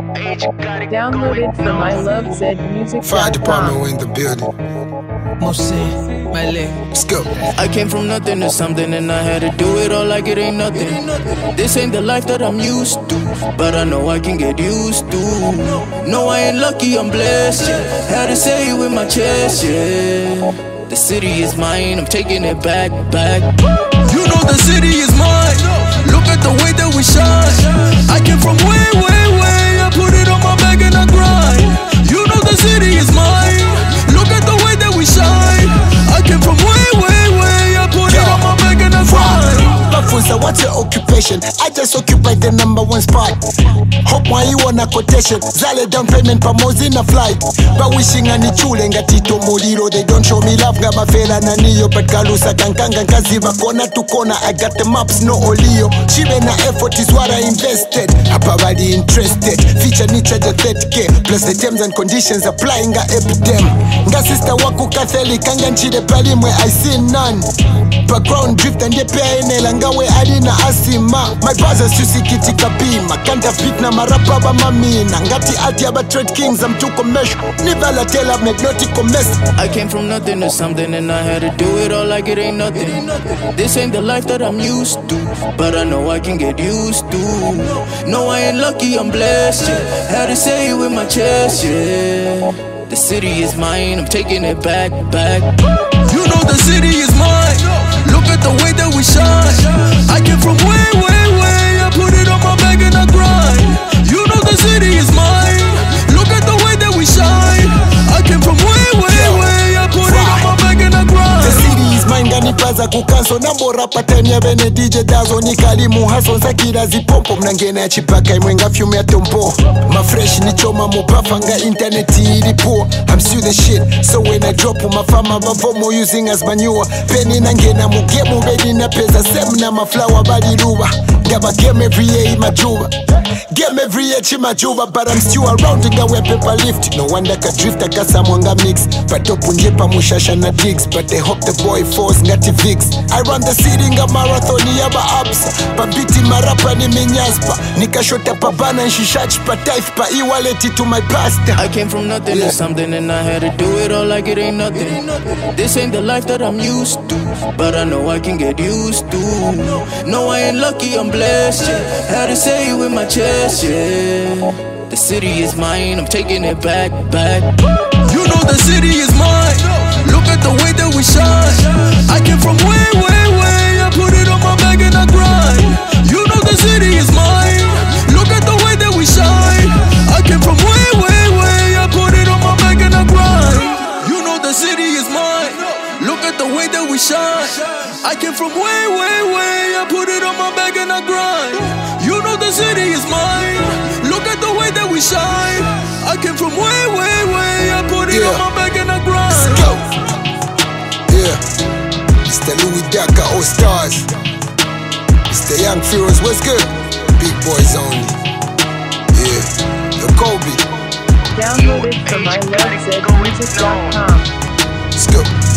Downloaded from ilovezmusic.com. Fire department, we in the building. Mosey, my leg. Let's go. I came from nothing to something and I had to do it all like it ain't nothing. This ain't the life that I'm used to, but I know I can get used to. No, I ain't lucky, I'm blessed, yeah. Had to say it with my chest, yeah. The city is mine, I'm taking it back. You know the city is mine. Look at the way that we shine. I came from way, I put it on my back and I grind. You know the city is mine. Look at the way that we shine. I came from way, I put it on my back and I grind. Bafunza, what's your occupation? I just occupy the #1 spot. Hope why you want a quotation. Zale down payment pamozi na flight. But wishing ani chule ngatito muliro. They don't show me love nga mafela na niyo. But kalusa kankanga kaziva kona to corner. I got the maps, no olio. Chibe na effort is what I invested. Hapa bali interested. Feature nicha the 30K. Plus the terms and conditions applying a epidem. Nga sister waku Catholic. Kanga nchide pali mwe I see none. Background drift and pia enela ngawe alina asima. My brothers tusikiti kabima. Kanta fit na marapa ba mamina. Ngati ati aba trade kings I'm too commercial. Never la tell I'm not commercial. I came from nothing to something and I had to do it all like it ain't nothing. This ain't the life that I'm used to, but I know I can get used to. No, I ain't lucky, I'm blessed, yeah. Had to say it with my chest, yeah. The city is mine, I'm taking it back. You know the city is mine. Look at the way that we shine. I came from way, I put it on my back and I grind. You know the city is mine. Look at the way that we shine. I came from way, I put it on my back and I grind. The city is mine, ganipaza kukanso. Nambora patani ya bene DJ Dazo. Nikalimu haso zakira zipompo. Mnangena ya chipaka imwenga fiume ya tompo. Mafresh ni choma mopafanga interneti ilipo. I'm still the shit, so when I drop my farmer mavomo using as manure. Penny nangena mugemu bedi na pesa sem na maflower badi luba. Gaba game every year imajuba. Game every year chimajuba. But I'm still around in the paper lift. No wonder ka drift akasa mwanga mix. But opunjepa mushasha na digs. But they hope the boy falls ngati fix. I run the city nga marathon yaba absa. Pabiti marapa ni minyaspa. Nikashota pabana nshishachi pa type pa e-wallet to my pastor. I came from nothing to something and I had to do it all like it ain't nothing. This ain't the life that I'm used to, but I know I can get used to. No, I ain't lucky, I'm blessed, yeah. Had to say it with my chest, yeah. The city is mine, I'm taking it back. You know the city is mine. Look at the way that we shine. I came from way, I put it on my back and I grind. You know the city is mine. Look at the way that we shine. I came from way, I put it on my back and I grind. You know the city is mine. Look at the way that we shine. I came from way, I put it on my back and I grind. You know the city is mine. Look at the way that we shine. I came from way, I put it on my back and I grind. Let's go. Yeah. It's the Louis Daka All Stars. It's the Young Furies. What's good? Big boys only. Yeah. The Kobe. Downloaded from ilovezmusic.com. Let's go.